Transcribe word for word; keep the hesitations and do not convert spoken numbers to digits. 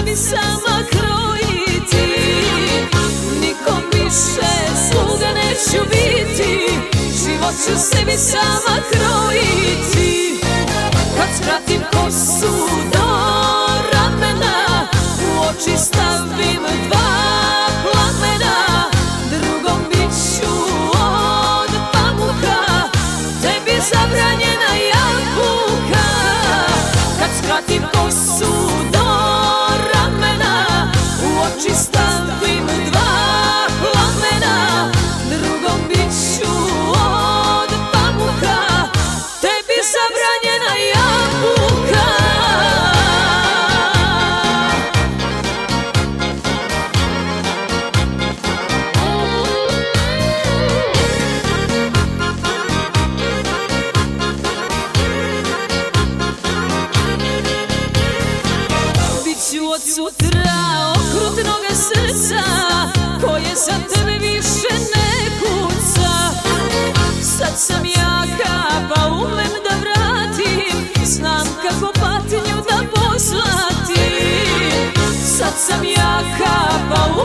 sebi sama krojiti, nikom više sluga neću biti, život ću sebi sama krojiti. Kad skratim kosu do ramena, u oči stavim dva plamena, drugom biću od pamuka, tebi zabranjena jabuka. Kad skratim kosu do ramena, u oči stavim dva plamena, drugom biću od pamuka, tebi zabranjena jabuka. Biću od sutra okrutnoga srca, koje za tebe više ne kuca. Sad sam jaka pa umem da vratim, znam kako patnju da poslatim. Sad sam jaka pa